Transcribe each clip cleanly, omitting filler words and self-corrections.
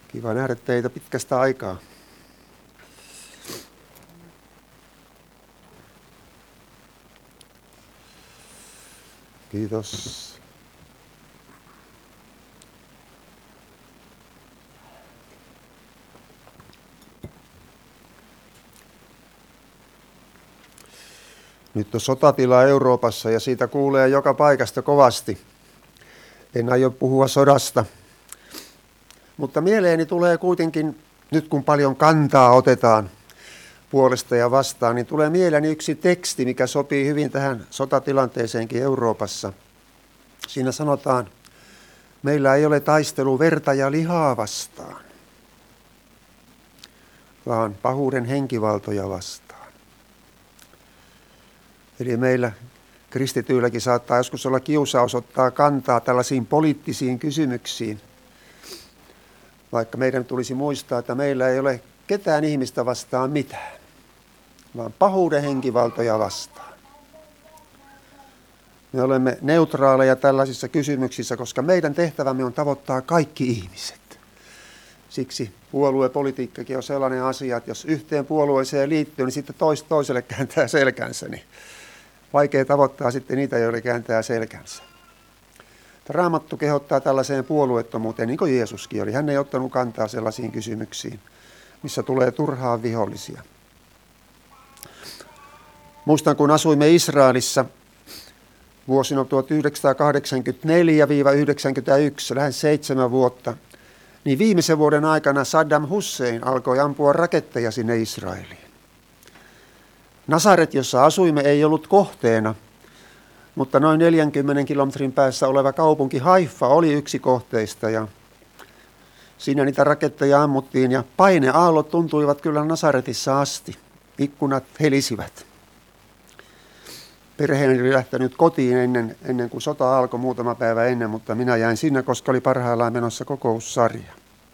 Kiva nähdä teitä pitkästä aikaa. Kiitos. Nyt on sotatila Euroopassa ja siitä kuulee joka paikasta kovasti. En aio puhua sodasta. Mutta mieleeni tulee kuitenkin, nyt kun paljon kantaa otetaan puolesta ja vastaan, niin tulee mieleeni yksi teksti, mikä sopii hyvin tähän sotatilanteeseenkin Euroopassa. Siinä sanotaan, meillä ei ole taistelu verta ja lihaa vastaan, vaan pahuuden henkivaltoja vastaan. Eli meillä kristityilläkin saattaa joskus olla kiusaus ottaa kantaa tällaisiin poliittisiin kysymyksiin. Vaikka meidän tulisi muistaa, että meillä ei ole ketään ihmistä vastaan mitään, vaan pahuuden henkivaltoja vastaan. Me olemme neutraaleja tällaisissa kysymyksissä, koska meidän tehtävämme on tavoittaa kaikki ihmiset. Siksi puoluepolitiikkakin on sellainen asia, että jos yhteen puolueeseen liittyy, niin sitten toiselle kääntää selkänsä. Niin vaikea tavoittaa sitten niitä, joille kääntää selkänsä. Raamattu kehottaa tällaiseen puolueettomuuteen, niin kuin Jeesuskin oli. Hän ei ottanut kantaa sellaisiin kysymyksiin, missä tulee turhaan vihollisia. Muistan, kun asuimme Israelissa vuosina 1984-1991, lähes 7 vuotta, niin viimeisen vuoden aikana Saddam Hussein alkoi ampua raketteja sinne Israeliin. Nasaret, jossa asuimme, ei ollut kohteena, mutta noin 40 kilometrin päässä oleva kaupunki Haifa oli yksi kohteista ja siinä niitä raketteja ammuttiin ja paineaallot tuntuivat kyllä Nasaretissa asti. Ikkunat helisivät. Perheeni oli lähtenyt kotiin ennen kuin sota alkoi muutama päivä ennen, mutta minä jäin sinne, koska oli parhaillaan menossa kokoussarja.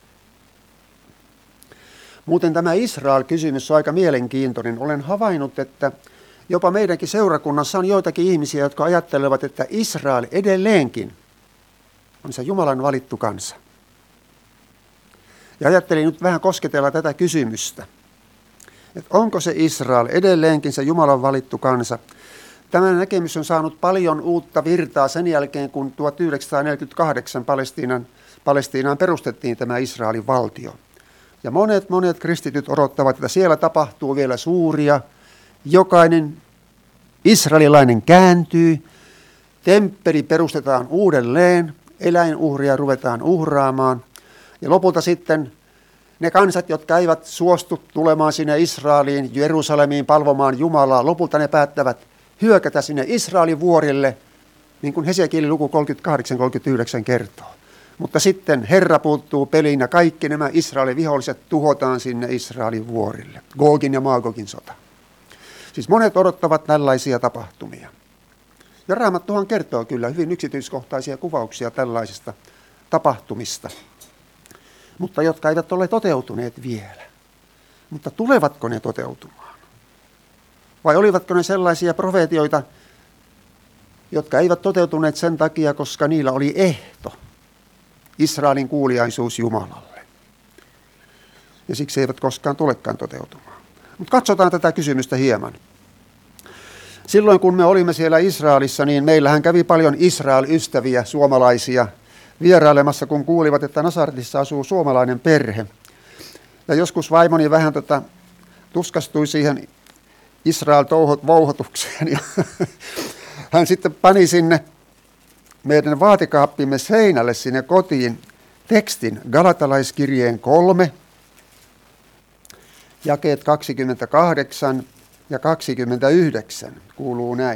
Muuten tämä Israel-kysymys on aika mielenkiintoinen. Olen havainnut, että jopa meidänkin seurakunnassa on joitakin ihmisiä, jotka ajattelevat, että Israel edelleenkin on se Jumalan valittu kansa. Ja ajattelin nyt vähän kosketella tätä kysymystä, että onko se Israel edelleenkin se Jumalan valittu kansa. Tämä näkemys on saanut paljon uutta virtaa sen jälkeen, kun 1948 Palestiinaan perustettiin tämä Israelin valtio. Ja monet kristityt odottavat, että siellä tapahtuu vielä suuria. Jokainen israelilainen kääntyy, temppeli perustetaan uudelleen, eläinuhria ruvetaan uhraamaan. Ja lopulta sitten ne kansat, jotka eivät suostu tulemaan sinne Israeliin, Jerusalemiin palvomaan Jumalaa, lopulta ne päättävät hyökätä sinne Israelin vuorille, niin kuin Hesekielin luku 38-39 kertoo. Mutta sitten Herra puuttuu peliin ja kaikki nämä Israelin viholliset tuhotaan sinne Israelin vuorille. Gogin ja Magogin sota. Siis monet odottavat tällaisia tapahtumia. Ja Raamattuhan kertoo kyllä hyvin yksityiskohtaisia kuvauksia tällaisista tapahtumista, mutta jotka eivät ole toteutuneet vielä. Mutta tulevatko ne toteutumaan? Vai olivatko ne sellaisia profeetioita, jotka eivät toteutuneet sen takia, koska niillä oli ehto, Israelin kuuliaisuus Jumalalle. Ja siksi eivät koskaan tulekaan toteutumaan. Mutta katsotaan tätä kysymystä hieman. Silloin kun me olimme siellä Israelissa, niin meillähän kävi paljon Israel-ystäviä, suomalaisia, vierailemassa, kun kuulivat, että Nasaretissa asuu suomalainen perhe. Ja joskus vaimoni vähän tuskastui siihen Israel-vouhotukseen. Ja hän sitten pani sinne meidän vaatikaappimme seinälle sinne kotiin tekstin Galatalaiskirjeen 3, jakeet 28 ja 29 kuuluu näin.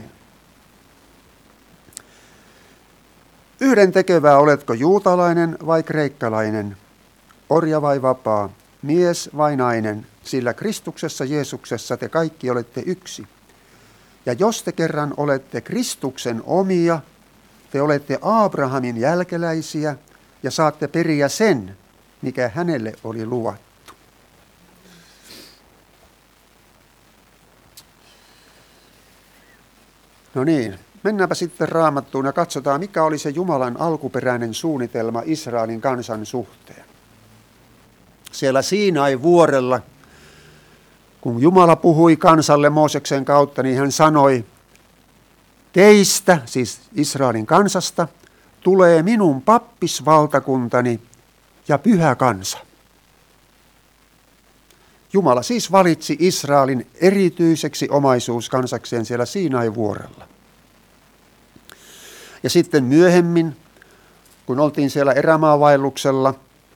Yhdentekevää oletko juutalainen vai kreikkalainen, orja vai vapaa, mies vai nainen, sillä Kristuksessa Jeesuksessa te kaikki olette yksi. Ja jos te kerran olette Kristuksen omia, te olette Abrahamin jälkeläisiä ja saatte periä sen, mikä hänelle oli luvattu. No niin, mennäänpä sitten Raamattuun ja katsotaan, mikä oli se Jumalan alkuperäinen suunnitelma Israelin kansan suhteen. siellä Siinain vuorella, kun Jumala puhui kansalle Mooseksen kautta, niin hän sanoi, teistä, siis Israelin kansasta, tulee minun pappisvaltakuntani ja pyhä kansa. Jumala siis valitsi Israelin erityiseksi omaisuuskansakseen siellä Siinain vuorella. Ja sitten myöhemmin, kun oltiin siellä erämaavaelluksella,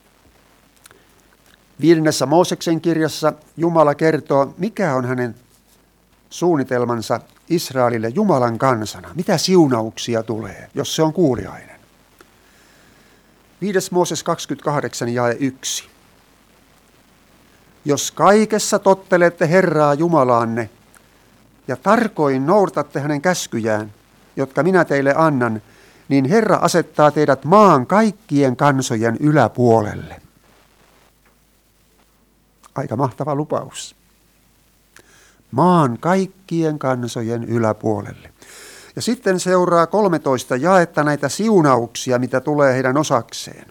5. Mooseksen kirjassa Jumala kertoo, mikä on hänen suunnitelmansa Israelille Jumalan kansana. Mitä siunauksia tulee, jos se on kuuliainen. 5. Mooses 28 jae 1. Jos kaikessa tottelette Herraa Jumalaanne ja tarkoin noudatatte hänen käskyjään, jotka minä teille annan, niin Herra asettaa teidät maan kaikkien kansojen yläpuolelle. Aika mahtava lupaus. Maan kaikkien kansojen yläpuolelle. Ja sitten seuraa 13 jaetta näitä siunauksia, mitä tulee heidän osakseen.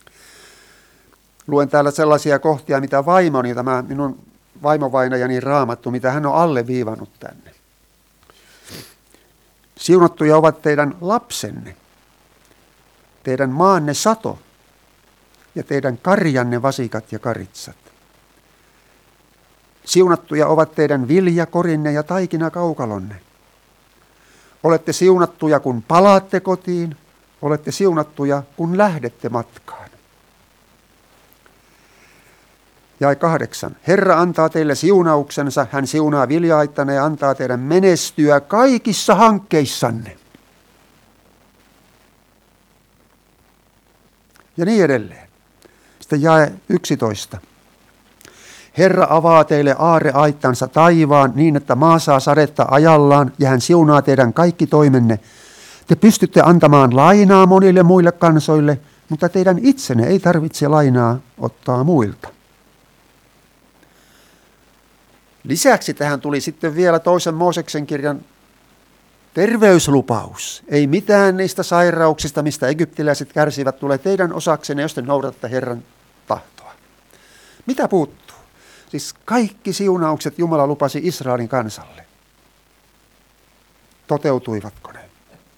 Luen täällä sellaisia kohtia, mitä vaimoni, tämä minun vaimovainajani Raamattu, mitä hän on alleviivannut tänne. Siunattuja ovat teidän lapsenne, teidän maanne sato ja teidän karjanne vasikat ja karitsat. Siunattuja ovat teidän vilja, korinne ja taikinakaukalonne. Olette siunattuja, kun palaatte kotiin, olette siunattuja, kun lähdette matkaan. Jae 8. Herra antaa teille siunauksensa, hän siunaa vilja-aittanne ja antaa teidän menestyä kaikissa hankkeissanne. Ja niin edelleen. Sitten jae 11. Herra avaa teille aarreaittansa taivaan niin, että maa saa sadetta ajallaan ja hän siunaa teidän kaikki toimenne. Te pystytte antamaan lainaa monille muille kansoille, mutta teidän itsenne ei tarvitse lainaa ottaa muilta. Lisäksi tähän tuli sitten vielä 2. Mooseksen kirjan terveyslupaus. Ei mitään niistä sairauksista, mistä egyptiläiset kärsivät, tulee teidän osaksenne, jos te noudatatte Herran tahtoa. Mitä puuttuu? Siis kaikki siunaukset Jumala lupasi Israelin kansalle. Toteutuivatko ne?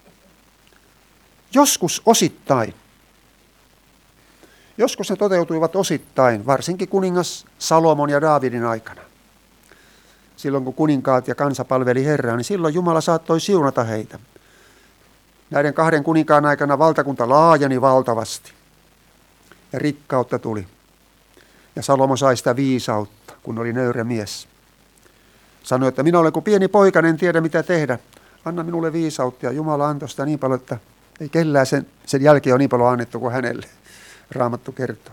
Joskus osittain. Joskus ne toteutuivat osittain, varsinkin kuningas Salomon ja Daavidin aikana. Silloin kun kuninkaat ja kansa palveli Herraa, niin silloin Jumala saattoi siunata heitä. Näiden 2 kuninkaan aikana valtakunta laajeni valtavasti ja rikkautta tuli. Ja Salomo sai sitä viisautta, kun oli nöyrä mies. Sanoi, että minä olen kuin pieni poika, en tiedä mitä tehdä. Anna minulle viisautta, ja Jumala antoi sitä niin paljon, että ei kellään sen jälkeen ole niin paljon annettu kuin hänelle. Raamattu kertoo.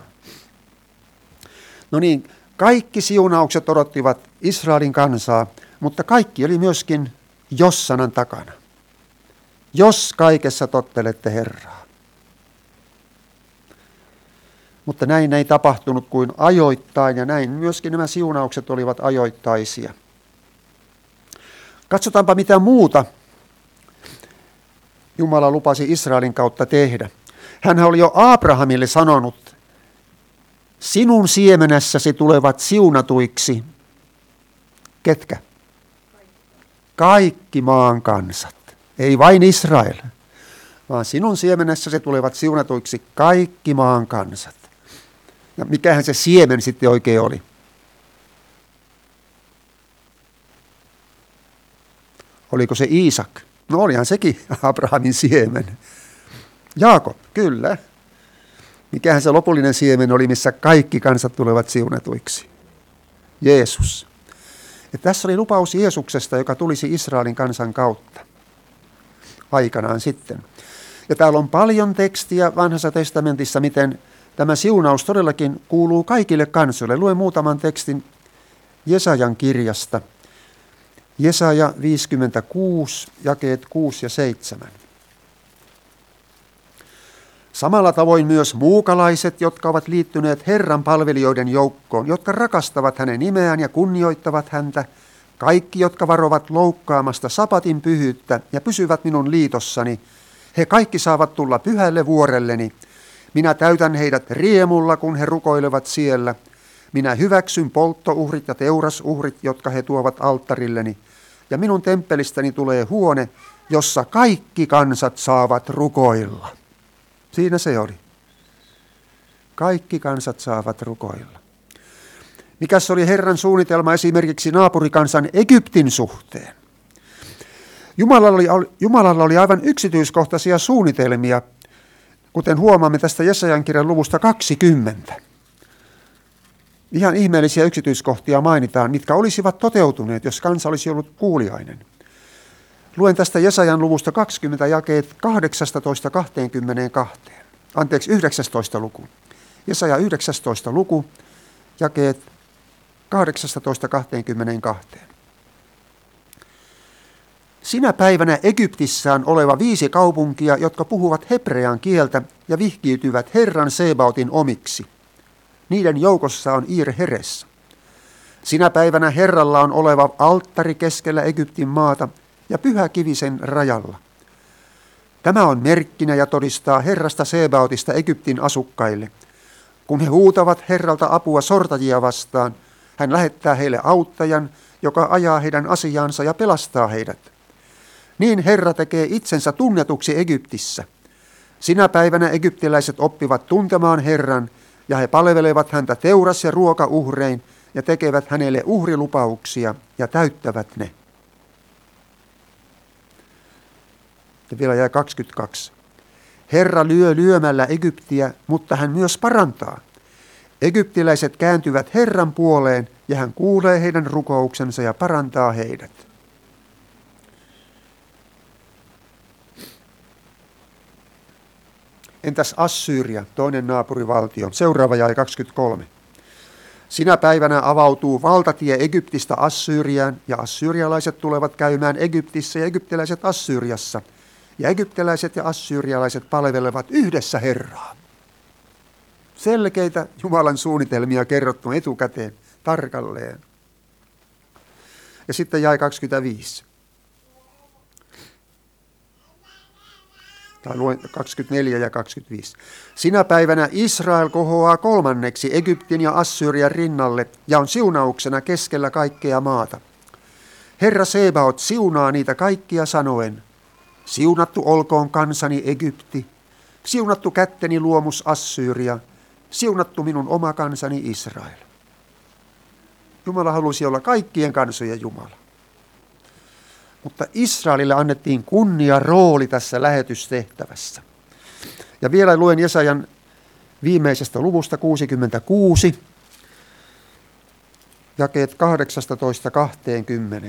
No niin, kaikki siunaukset odottivat Israelin kansaa, mutta kaikki oli myöskin jos-sanan takana. Jos kaikessa tottelette Herraa. Mutta näin ei tapahtunut kuin ajoittain, ja näin myöskin nämä siunaukset olivat ajoittaisia. Katsotaanpa mitä muuta Jumala lupasi Israelin kautta tehdä. Hänhän oli jo Abrahamille sanonut, sinun siemenessäsi tulevat siunatuiksi. Ketkä? Kaikki maan kansat. Ei vain Israel, vaan sinun siemenessäsi tulevat siunatuiksi kaikki maan kansat. Ja mikähän se siemen sitten oikein oli? Oliko se Iisak? No olihan sekin Abrahamin siemen. Jaakob, kyllä. Mikähän se lopullinen siemen oli, missä kaikki kansat tulevat siunatuiksi? Jeesus. Ja tässä oli lupaus Jeesuksesta, joka tulisi Israelin kansan kautta aikanaan sitten. Ja täällä on paljon tekstiä Vanhassa testamentissa, miten tämä siunaus todellakin kuuluu kaikille kansoille. Luen muutaman tekstin Jesajan kirjasta. Jesaja 56, jakeet 6 ja 7. Samalla tavoin myös muukalaiset, jotka ovat liittyneet Herran palvelijoiden joukkoon, jotka rakastavat hänen nimeään ja kunnioittavat häntä, kaikki, jotka varovat loukkaamasta sapatin pyhyyttä ja pysyvät minun liitossani, he kaikki saavat tulla pyhälle vuorelleni. Minä täytän heidät riemulla, kun he rukoilevat siellä. Minä hyväksyn polttouhrit ja teurasuhrit, jotka he tuovat alttarilleni, ja minun temppelistäni tulee huone, jossa kaikki kansat saavat rukoilla. Siinä se oli. Kaikki kansat saavat rukoilla. Mikäs oli Herran suunnitelma esimerkiksi naapurikansan Egyptin suhteen? Jumalalla oli aivan yksityiskohtaisia suunnitelmia, kuten huomaamme tästä Jesajan kirjan luvusta 20. Ihan ihmeellisiä yksityiskohtia mainitaan, mitkä olisivat toteutuneet, jos kansa olisi ollut kuuliainen. Luen tästä Jesajan luvusta 20 jakeet 19. luku. Jesaja 19. luku, jakeet 18-22. Sinä päivänä Egyptissä on oleva 5 kaupunkia, jotka puhuvat hebrean kieltä ja vihkiytyvät Herran Sebaotin omiksi. Niiden joukossa on Ir-Heres. Sinä päivänä Herralla on oleva alttari keskellä Egyptin maata ja pyhä kivi sen rajalla. Tämä on merkkinä ja todistaa Herrasta Sebaotista Egyptin asukkaille. Kun he huutavat Herralta apua sortajia vastaan, hän lähettää heille auttajan, joka ajaa heidän asiaansa ja pelastaa heidät. Niin Herra tekee itsensä tunnetuksi Egyptissä. Sinä päivänä egyptiläiset oppivat tuntemaan Herran, ja he palvelevat häntä teuras- ja ruokauhrein, ja tekevät hänelle uhrilupauksia, ja täyttävät ne. Ja vielä jää 22. Herra lyö lyömällä Egyptiä, mutta hän myös parantaa. Egyptiläiset kääntyvät Herran puoleen, ja hän kuulee heidän rukouksensa ja parantaa heidät. Entäs Assyria, toinen naapurivaltio? Seuraava jae 23. Sinä päivänä avautuu valtatie Egyptistä Assyriaan, ja assyrialaiset tulevat käymään Egyptissä ja egyptiläiset Assyriassa. Ja egyptiläiset ja assyrialaiset palvelevat yhdessä Herraa. Selkeitä Jumalan suunnitelmia kerrottu etukäteen, tarkalleen. Ja sitten jae 25. Tai luen 24 ja 25. Sinä päivänä Israel kohoaa kolmanneksi Egyptin ja Assyrian rinnalle ja on siunauksena keskellä kaikkea maata. Herra Sebaot siunaa niitä kaikkia sanoen, siunattu olkoon kansani Egypti, siunattu kätteni luomus Assyria, siunattu minun oma kansani Israel. Jumala halusi olla kaikkien kansojen Jumala. Mutta Israelille annettiin kunnia rooli tässä lähetystehtävässä. Ja vielä luen Jesajan viimeisestä luvusta 66, jakeet 18-20.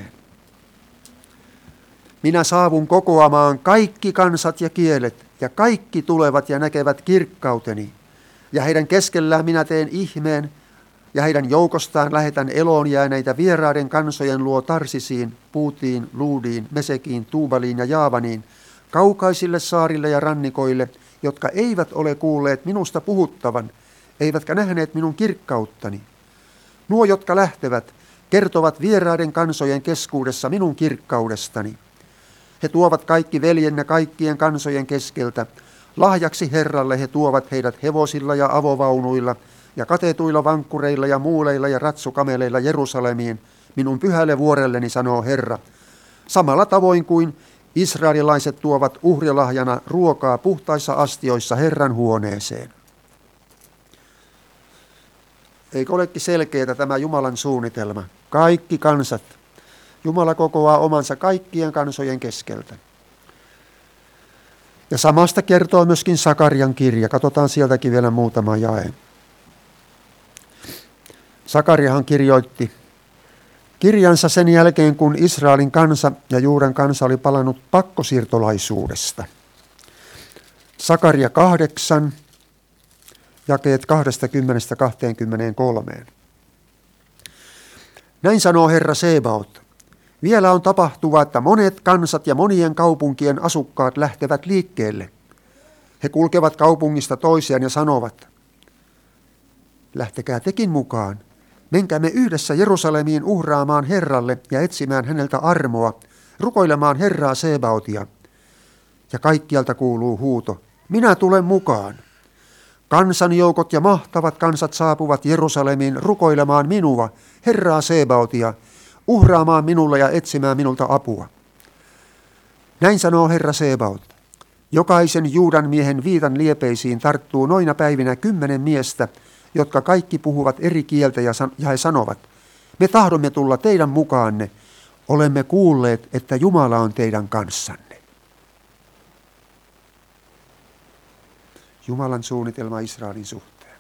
Minä saavun kokoamaan kaikki kansat ja kielet, ja kaikki tulevat ja näkevät kirkkauteni. Ja heidän keskellään minä teen ihmeen, ja heidän joukostaan lähetän eloon jääneitä vieraiden kansojen luo Tarsisiin, Puutiin, Luudiin, Mesekiin, Tuubaliin ja Jaavaniin, kaukaisille saarille ja rannikoille, jotka eivät ole kuulleet minusta puhuttavan, eivätkä nähneet minun kirkkauttani. Nuo, jotka lähtevät, kertovat vieraiden kansojen keskuudessa minun kirkkaudestani. He tuovat kaikki veljenne kaikkien kansojen keskeltä. Lahjaksi Herralle he tuovat heidät hevosilla ja avovaunuilla, ja katetuilla vankkureilla ja muuleilla ja ratsukameleilla Jerusalemiin, minun pyhälle vuorelleni, sanoo Herra. Samalla tavoin kuin israelilaiset tuovat uhrilahjana ruokaa puhtaissa astioissa Herran huoneeseen. Eikö olekin selkeää tämä Jumalan suunnitelma? Kaikki kansat. Jumala kokoaa omansa kaikkien kansojen keskeltä. Ja samasta kertoo myöskin Sakarian kirja. Katsotaan sieltäkin vielä muutama jae. Sakariahan kirjoitti kirjansa sen jälkeen, kun Israelin kansa ja Juudan kansa oli palannut pakkosiirtolaisuudesta. Sakaria 8, jakeet 20-23. Näin sanoo Herra Sebaot. Vielä on tapahtuva, että monet kansat ja monien kaupunkien asukkaat lähtevät liikkeelle. He kulkevat kaupungista toiseen ja sanovat, lähtekää tekin mukaan. Menkäämme yhdessä Jerusalemiin uhraamaan Herralle ja etsimään häneltä armoa, rukoilemaan Herraa Sebaotia. Ja kaikkialta kuuluu huuto, minä tulen mukaan. Kansanjoukot ja mahtavat kansat saapuvat Jerusalemiin rukoilemaan minua, Herraa Sebaotia, uhraamaan minulle ja etsimään minulta apua. Näin sanoo Herra Sebaot. Jokaisen Juudan miehen viitan liepeisiin tarttuu noina päivinä 10 miestä, jotka kaikki puhuvat eri kieltä ja he sanovat, me tahdomme tulla teidän mukaanne, olemme kuulleet, että Jumala on teidän kanssanne. Jumalan suunnitelma Israelin suhteen.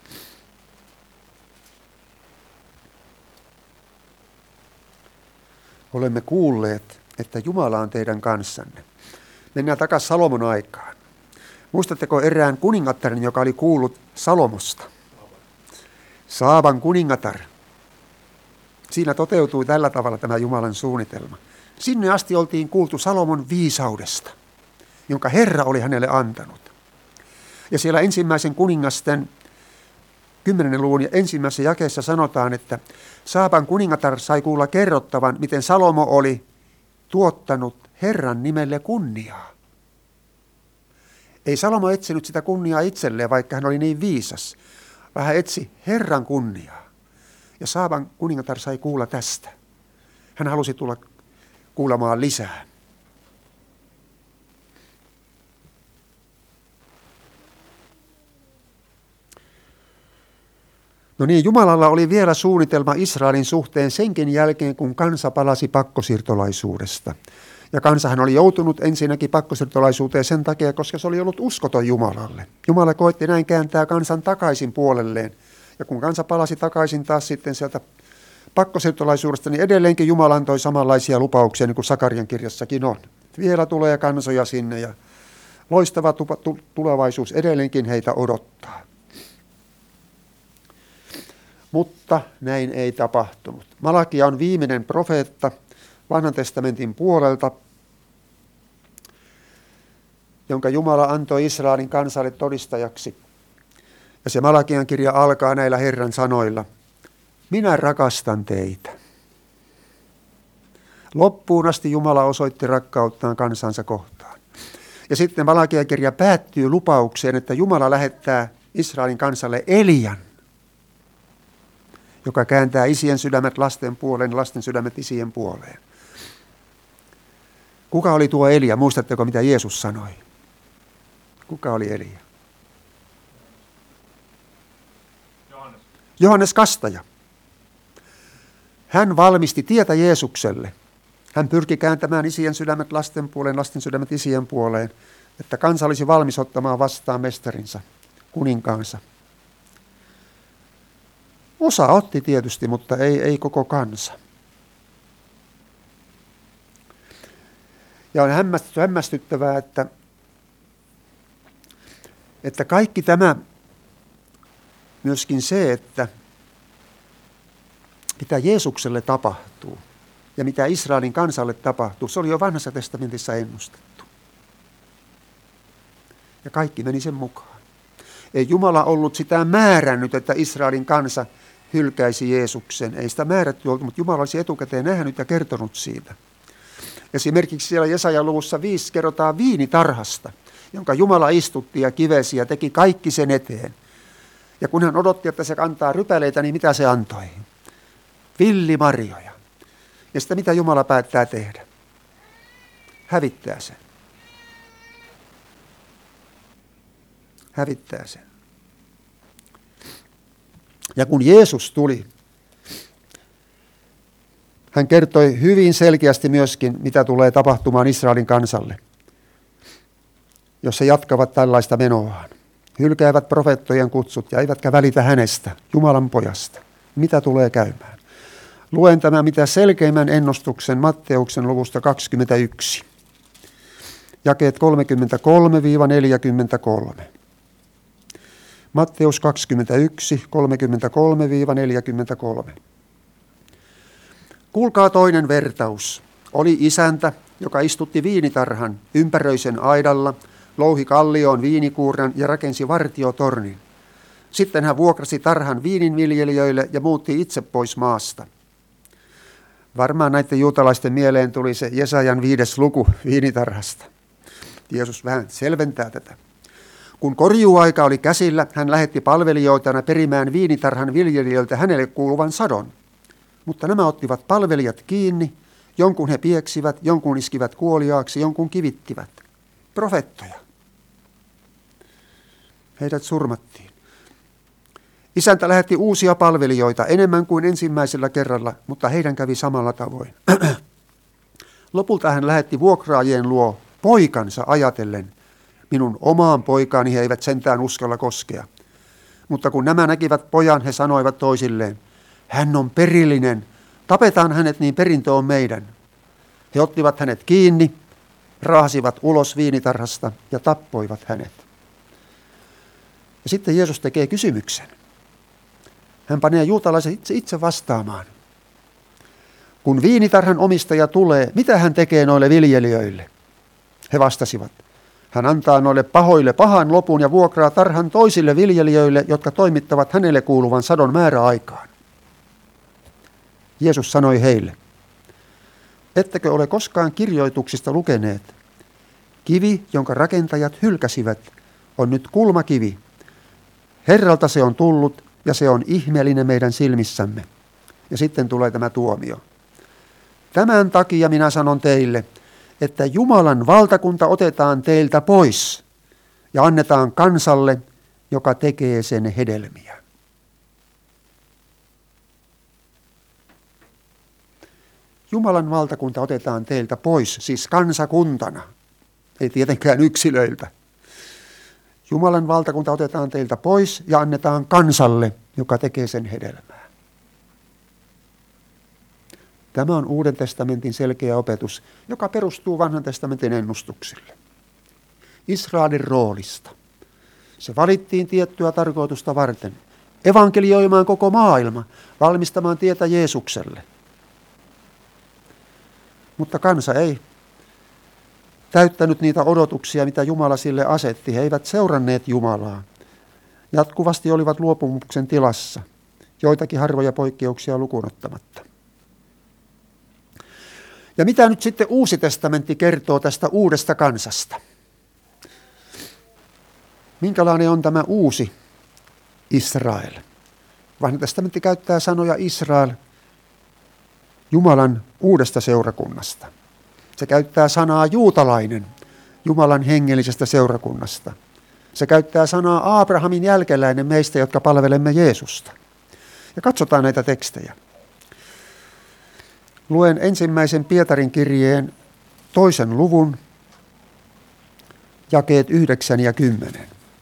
Olemme kuulleet, että Jumala on teidän kanssanne. Mennään takaisin Salomon aikaan. Muistatteko erään kuningattaren, joka oli kuullut Salomosta? Saaban kuningatar. Siinä toteutui tällä tavalla tämä Jumalan suunnitelma. Sinne asti oltiin kuultu Salomon viisaudesta, jonka Herra oli hänelle antanut. Ja siellä ensimmäisen kuningasten 10. luvun ensimmäisessä jakeessa sanotaan, että Saaban kuningatar sai kuulla kerrottavan, miten Salomo oli tuottanut Herran nimelle kunniaa. Ei Salomo etsinyt sitä kunniaa itselleen, vaikka hän oli niin viisas, vaan hän etsi Herran kunniaa. Ja Saaban kuningatar sai kuulla tästä. Hän halusi tulla kuulemaan lisää. No niin, Jumalalla oli vielä suunnitelma Israelin suhteen senkin jälkeen, kun kansa palasi pakkosiirtolaisuudesta. Ja kansahan oli joutunut ensinnäkin pakkosiirtolaisuuteen sen takia, koska se oli ollut uskoton Jumalalle. Jumala koitti näin kääntää kansan takaisin puolelleen. Ja kun kansa palasi takaisin taas sitten sieltä pakkosiirtolaisuudesta, niin edelleenkin Jumala antoi samanlaisia lupauksia, niin kuin Sakarian kirjassakin on. Vielä tulee kansoja sinne ja loistava tulevaisuus edelleenkin heitä odottaa. Mutta näin ei tapahtunut. Malakia on viimeinen profeetta Vanhan testamentin puolelta, jonka Jumala antoi Israelin kansalle todistajaksi. Ja se Malakian kirja alkaa näillä Herran sanoilla. Minä rakastan teitä. Loppuun asti Jumala osoitti rakkauttaan kansansa kohtaan. Ja sitten Malakian kirja päättyy lupaukseen, että Jumala lähettää Israelin kansalle Elian, joka kääntää isien sydämet lasten puoleen, lasten sydämet isien puoleen. Kuka oli tuo Elia? Muistatteko, mitä Jeesus sanoi? Kuka oli Elia? Johannes Kastaja. Hän valmisti tietä Jeesukselle. Hän pyrki kääntämään isien sydämet lasten puoleen, lasten sydämet isien puoleen, että kansa olisi valmis ottamaan vastaan mestarinsa, kuninkaansa. Osa otti tietysti, mutta ei koko kansa. Ja on hämmästyttävää, että kaikki tämä, myöskin se, että mitä Jeesukselle tapahtuu ja mitä Israelin kansalle tapahtuu, se oli jo Vanhassa testamentissa ennustettu. Ja kaikki meni sen mukaan. Ei Jumala ollut sitä määrännyt, että Israelin kansa hylkäisi Jeesuksen. Ei sitä määrätty ollut, mutta Jumala olisi etukäteen nähnyt ja kertonut siitä. Esimerkiksi siellä Jesajan luvussa 5 kerrotaan viinitarhasta, jonka Jumala istutti ja kivesi ja teki kaikki sen eteen. Ja kun hän odotti, että se antaa rypäleitä, niin mitä se antoi? Villimarjoja. Ja sitä mitä Jumala päättää tehdä? Hävittää sen. Hävittää sen. Ja kun Jeesus tuli, hän kertoi hyvin selkeästi myöskin, mitä tulee tapahtumaan Israelin kansalle, jos he jatkavat tällaista menoaan. Hylkäävät profeettojen kutsut ja eivätkä välitä hänestä, Jumalan pojasta. Mitä tulee käymään? Luen tämän mitä selkeimmän ennustuksen Matteuksen luvusta 21. Jakeet 33-43. Matteus 21, 33-43. Kuulkaa toinen vertaus. Oli isäntä, joka istutti viinitarhan ympäröisen aidalla, louhi kallioon viinikuurnan ja rakensi vartiotornin. Sitten hän vuokrasi tarhan viininviljelijöille ja muutti itse pois maasta. Varmaan näiden juutalaisten mieleen tuli se Jesajan 5. luku viinitarhasta. Jeesus vähän selventää tätä. Kun korjuuaika oli käsillä, hän lähetti palvelijoitana perimään viinitarhan viljelijöiltä hänelle kuuluvan sadon. Mutta nämä ottivat palvelijat kiinni, jonkun he pieksivät, jonkun iskivät kuoliaaksi, jonkun kivittivät. Profeettoja. Heidät surmattiin. Isäntä lähetti uusia palvelijoita enemmän kuin ensimmäisellä kerralla, mutta heidän kävi samalla tavoin. Lopulta hän lähetti vuokraajien luo poikansa ajatellen, minun omaan poikaani he eivät sentään uskalla koskea. Mutta kun nämä näkivät pojan, he sanoivat toisilleen, hän on perillinen, tapetaan hänet, niin perintö on meidän. He ottivat hänet kiinni, raahasivat ulos viinitarhasta ja tappoivat hänet. Ja sitten Jeesus tekee kysymyksen. Hän panee juutalaiset itse vastaamaan. Kun viinitarhan omistaja tulee, mitä hän tekee noille viljelijöille? He vastasivat. Hän antaa noille pahoille pahan lopun ja vuokraa tarhan toisille viljelijöille, jotka toimittavat hänelle kuuluvan sadon määräaikaan. Jeesus sanoi heille, ettekö ole koskaan kirjoituksista lukeneet? Kivi, jonka rakentajat hylkäsivät, on nyt kulmakivi. Herralta se on tullut ja se on ihmeellinen meidän silmissämme. Ja sitten tulee tämä tuomio. Tämän takia minä sanon teille, että Jumalan valtakunta otetaan teiltä pois ja annetaan kansalle, joka tekee sen hedelmiä. Jumalan valtakunta otetaan teiltä pois, siis kansakuntana, ei tietenkään yksilöiltä. Jumalan valtakunta otetaan teiltä pois ja annetaan kansalle, joka tekee sen hedelmää. Tämä on Uuden testamentin selkeä opetus, joka perustuu Vanhan testamentin ennustuksille. Israelin roolista. Se valittiin tiettyä tarkoitusta varten. Evankelioimaan koko maailma, valmistamaan tietä Jeesukselle. Mutta kansa ei täyttänyt niitä odotuksia, mitä Jumala sille asetti. He eivät seuranneet Jumalaa. Jatkuvasti olivat luopumuksen tilassa, joitakin harvoja poikkeuksia lukuun ottamatta. Ja mitä nyt sitten Uusi testamentti kertoo tästä uudesta kansasta? Minkälainen on tämä uusi Israel? Vanha testamentti käyttää sanoja Israel Jumalan uudesta seurakunnasta. Se käyttää sanaa juutalainen Jumalan hengellisestä seurakunnasta. Se käyttää sanaa Abrahamin jälkeläinen meistä, jotka palvelemme Jeesusta. Ja katsotaan näitä tekstejä. Luen ensimmäisen Pietarin kirjeen 2. luvun, jakeet 9 ja 10.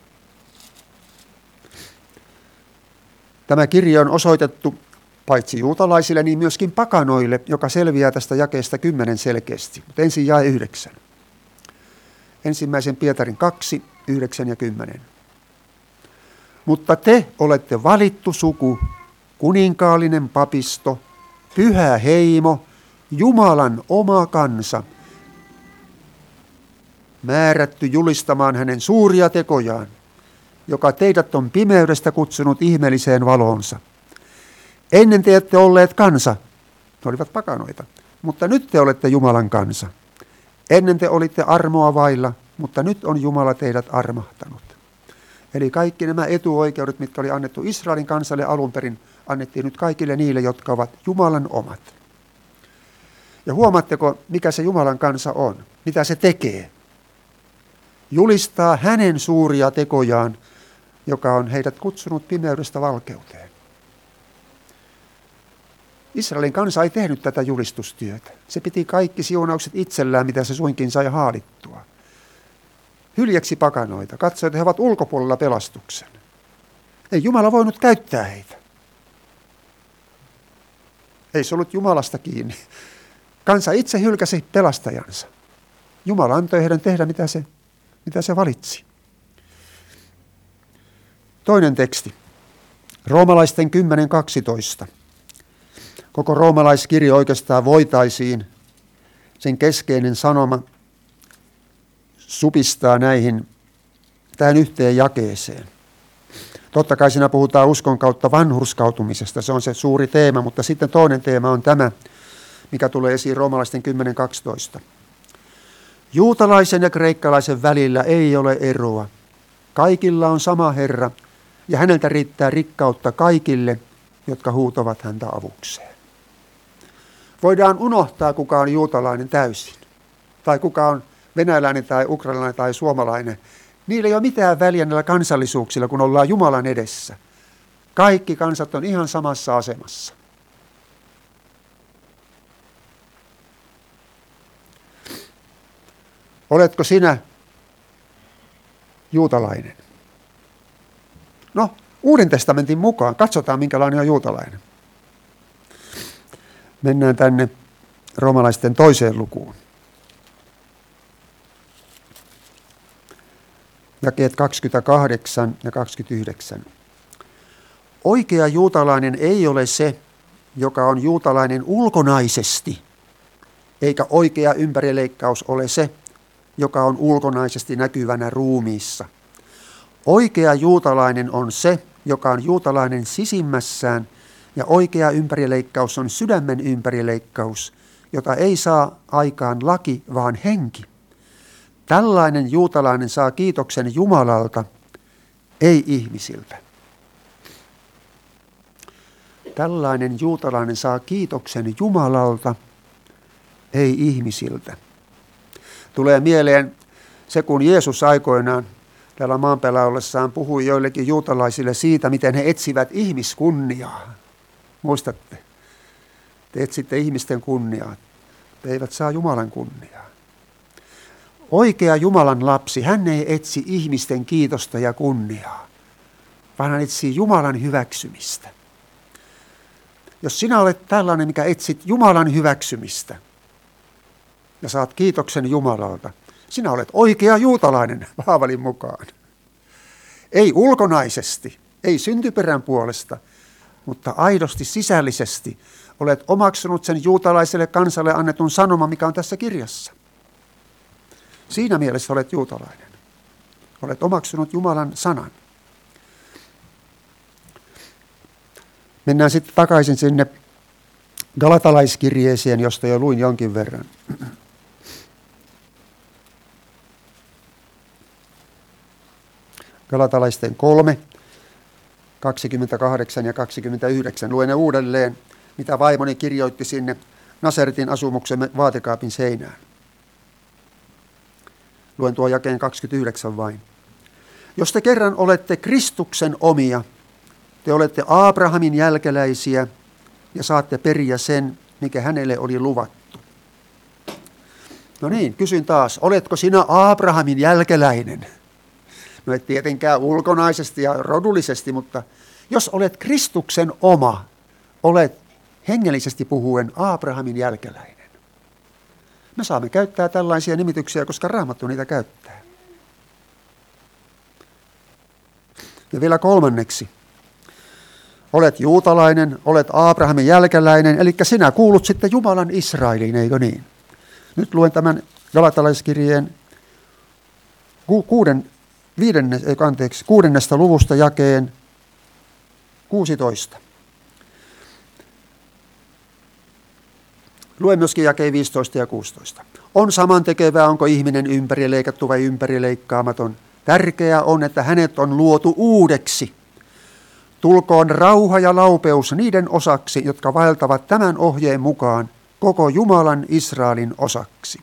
Tämä kirje on osoitettu paitsi juutalaisille, niin myöskin pakanoille, joka selviää tästä jakeesta 10 selkeästi. Mutta ensin jae 9. Ensimmäisen Pietarin 2, 9 ja 10. Mutta te olette valittu suku, kuninkaallinen papisto, pyhä heimo, Jumalan oma kansa, määrätty julistamaan hänen suuria tekojaan, joka teidät on pimeydestä kutsunut ihmeelliseen valoonsa. Ennen te ette olleet kansa, ne olivat pakanoita, mutta nyt te olette Jumalan kansa. Ennen te olitte armoa vailla, mutta nyt on Jumala teidät armahtanut. Eli kaikki nämä etuoikeudet, mitkä oli annettu Israelin kansalle alun perin, annettiin nyt kaikille niille, jotka ovat Jumalan omat. Ja huomaatteko, mikä se Jumalan kansa on? Mitä se tekee? Julistaa hänen suuria tekojaan, joka on heidät kutsunut pimeydestä valkeuteen. Israelin kansa ei tehnyt tätä julistustyötä. Se piti kaikki siunaukset itsellään, mitä se suinkin sai haalittua. Hyljeksi pakanoita, katsoi, että he ovat ulkopuolella pelastuksen. Ei Jumala voinut käyttää heitä. Ei se ollut Jumalasta kiinni. Kansa itse hylkäsi pelastajansa. Jumala antoi heidän tehdä, mitä se valitsi. Toinen teksti. Roomalaisten 10.12. Koko roomalaiskirja oikeastaan voitaisiin, sen keskeinen sanoma, supistaa tähän yhteen jakeeseen. Totta kai siinä puhutaan uskon kautta vanhurskautumisesta, se on se suuri teema, mutta sitten toinen teema on tämä, mikä tulee esiin roomalaisten 10.12. Juutalaisen ja kreikkalaisen välillä ei ole eroa. Kaikilla on sama Herra, ja häneltä riittää rikkautta kaikille, jotka huutovat häntä avukseen. Voidaan unohtaa, kuka on juutalainen täysin, tai kuka on venäläinen tai ukrainalainen tai suomalainen. Niillä ei ole mitään väliä näillä kansallisuuksilla, kun ollaan Jumalan edessä. Kaikki kansat on ihan samassa asemassa. Oletko sinä juutalainen? No, Uuden testamentin mukaan. Katsotaan, minkälainen on juutalainen. Mennään tänne roomalaisten 2. lukuun. Jakeet 28 ja 29. Oikea juutalainen ei ole se, joka on juutalainen ulkonaisesti, eikä oikea ympärileikkaus ole se, joka on ulkonaisesti näkyvänä ruumiissa. Oikea juutalainen on se, joka on juutalainen sisimmässään, ja oikea ympärileikkaus on sydämen ympärileikkaus, jota ei saa aikaan laki, vaan henki. Tällainen juutalainen saa kiitoksen Jumalalta, ei ihmisiltä. Tällainen juutalainen saa kiitoksen Jumalalta, ei ihmisiltä. Tulee mieleen se, kun Jeesus aikoinaan täällä maan päällä ollessaan puhui joillekin juutalaisille siitä, miten he etsivät ihmiskunniaa. Muistatte? Te etsitte ihmisten kunniaa. Te eivät saa Jumalan kunniaa. Oikea Jumalan lapsi, hän ei etsi ihmisten kiitosta ja kunniaa, vaan hän etsii Jumalan hyväksymistä. Jos sinä olet tällainen, mikä etsit Jumalan hyväksymistä ja saat kiitoksen Jumalalta, sinä olet oikea juutalainen Paavalin mukaan. Ei ulkonaisesti, ei syntyperän puolesta, mutta aidosti sisällisesti olet omaksunut sen juutalaiselle kansalle annetun sanoman, mikä on tässä kirjassa. Siinä mielessä olet juutalainen. Olet omaksunut Jumalan sanan. Mennään sitten takaisin sinne Galatalaiskirjeeseen, josta jo luin jonkin verran. Galatalaisten 3, 28 ja 29. Luen ne uudelleen, mitä vaimoni kirjoitti sinne Nasaretin asumuksemme vaatekaapin seinään. Luen tuo jakeen 29 vain. Jos te kerran olette Kristuksen omia, te olette Abrahamin jälkeläisiä ja saatte periä sen, mikä hänelle oli luvattu. No niin, kysyn taas, oletko sinä Abrahamin jälkeläinen? No et tietenkään ulkonaisesti ja rodullisesti, mutta jos olet Kristuksen oma, olet hengellisesti puhuen Abrahamin jälkeläinen. Me saamme käyttää tällaisia nimityksiä, koska Raamattu niitä käyttää. Ja vielä kolmanneksi. Olet juutalainen, olet Abrahamin jälkeläinen, eli sinä kuulut sitten Jumalan Israeliin, eikö niin? Nyt luen tämän Galatalaiskirjeen 6. luvusta jakeen 16. Luen myöskin jakeen 15 ja 16. On samantekevää, onko ihminen ympärileikattu vai ympärileikkaamaton. Tärkeää on, että hänet on luotu uudeksi. Tulkoon rauha ja laupeus niiden osaksi, jotka vaeltavat tämän ohjeen mukaan koko Jumalan Israelin osaksi.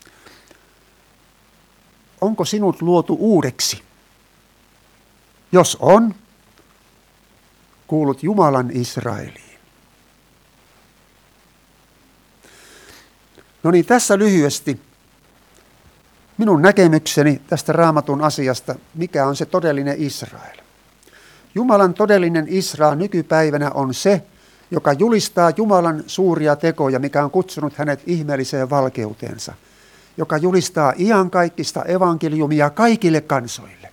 Onko sinut luotu uudeksi? Jos on, kuulut Jumalan Israeliin. No niin, tässä lyhyesti minun näkemykseni tästä Raamatun asiasta, mikä on se todellinen Israel. Jumalan todellinen Israel nykypäivänä on se, joka julistaa Jumalan suuria tekoja, mikä on kutsunut hänet ihmeelliseen valkeuteensa, joka julistaa iankaikkista evankeliumia kaikille kansoille.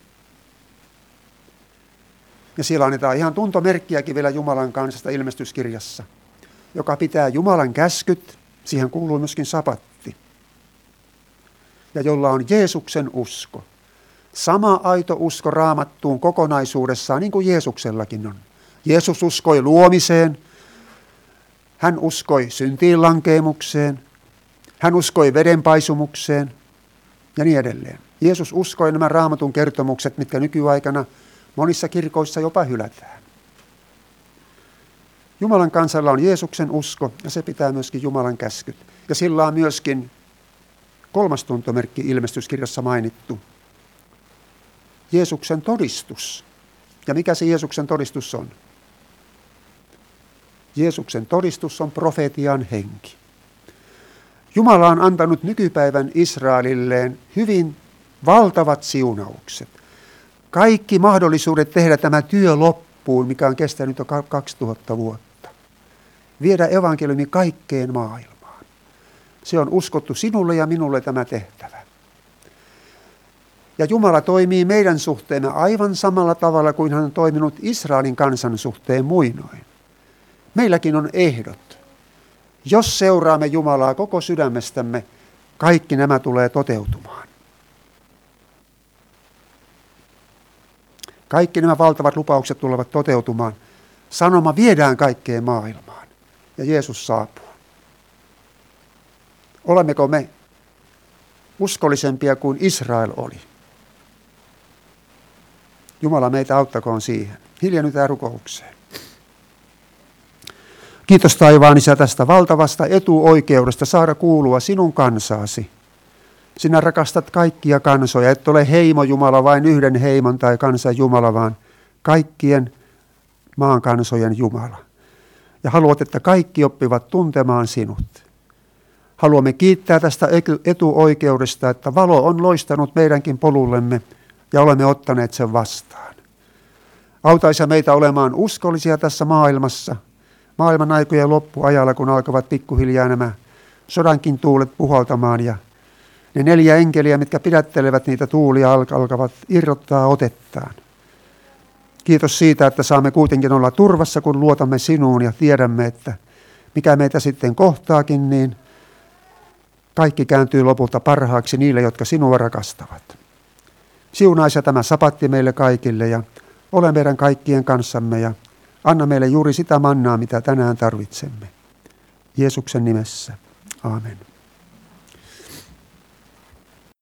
Ja siellä annetaan ihan tuntomerkkiäkin vielä Jumalan kansasta ilmestyskirjassa, joka pitää Jumalan käskyt, siihen kuuluu myöskin sapatti, ja jolla on Jeesuksen usko. Sama aito usko Raamattuun kokonaisuudessaan, niin kuin Jeesuksellakin on. Jeesus uskoi luomiseen, hän uskoi syntiinlankeemukseen, hän uskoi vedenpaisumukseen ja niin edelleen. Jeesus uskoi nämä Raamatun kertomukset, mitkä nykyaikana monissa kirkoissa jopa hylätään. Jumalan kansalla on Jeesuksen usko ja se pitää myöskin Jumalan käskyt. Ja sillä on myöskin 3. tuntomerkki ilmestyskirjassa mainittu. Jeesuksen todistus. Ja mikä se Jeesuksen todistus on? Jeesuksen todistus on profetian henki. Jumala on antanut nykypäivän Israelilleen hyvin valtavat siunaukset. Kaikki mahdollisuudet tehdä tämä työ loppuun, mikä on kestänyt jo 2000 vuotta. Viedä evankeliumi kaikkeen maailmaan. Se on uskottu sinulle ja minulle tämä tehtävä. Ja Jumala toimii meidän suhteemme aivan samalla tavalla kuin hän on toiminut Israelin kansan suhteen muinoin. Meilläkin on ehdot. Jos seuraamme Jumalaa koko sydämestämme, kaikki nämä tulee toteutumaan. Kaikki nämä valtavat lupaukset tulevat toteutumaan. Sanoma viedään kaikkeen maailmaan ja Jeesus saapuu. Olemmeko me uskollisempia kuin Israel oli? Jumala meitä auttakoon siihen. Hiljennytään rukoukseen. Kiitos taivaan Isä tästä valtavasta etuoikeudesta saada kuulua sinun kansaasi. Sinä rakastat kaikkia kansoja, et ole heimo Jumala, vain yhden heimon tai kansan Jumala, vaan kaikkien maan kansojen Jumala. Ja haluat, että kaikki oppivat tuntemaan sinut. Haluamme kiittää tästä etuoikeudesta, että valo on loistanut meidänkin polullemme ja olemme ottaneet sen vastaan. Auta Isä meitä olemaan uskollisia tässä maailmassa, maailman aikojen loppuajalla, kun alkavat pikkuhiljaa nämä sodankin tuulet puhaltamaan ja ne 4 enkeliä, mitkä pidättelevät niitä tuulia, alkavat irrottaa otettaan. Kiitos siitä, että saamme kuitenkin olla turvassa, kun luotamme sinuun ja tiedämme, että mikä meitä sitten kohtaakin, niin kaikki kääntyy lopulta parhaaksi niille, jotka sinua rakastavat. Siunaa Isä tämä sapatti meille kaikille ja ole meidän kaikkien kanssamme ja anna meille juuri sitä mannaa, mitä tänään tarvitsemme. Jeesuksen nimessä. Aamen.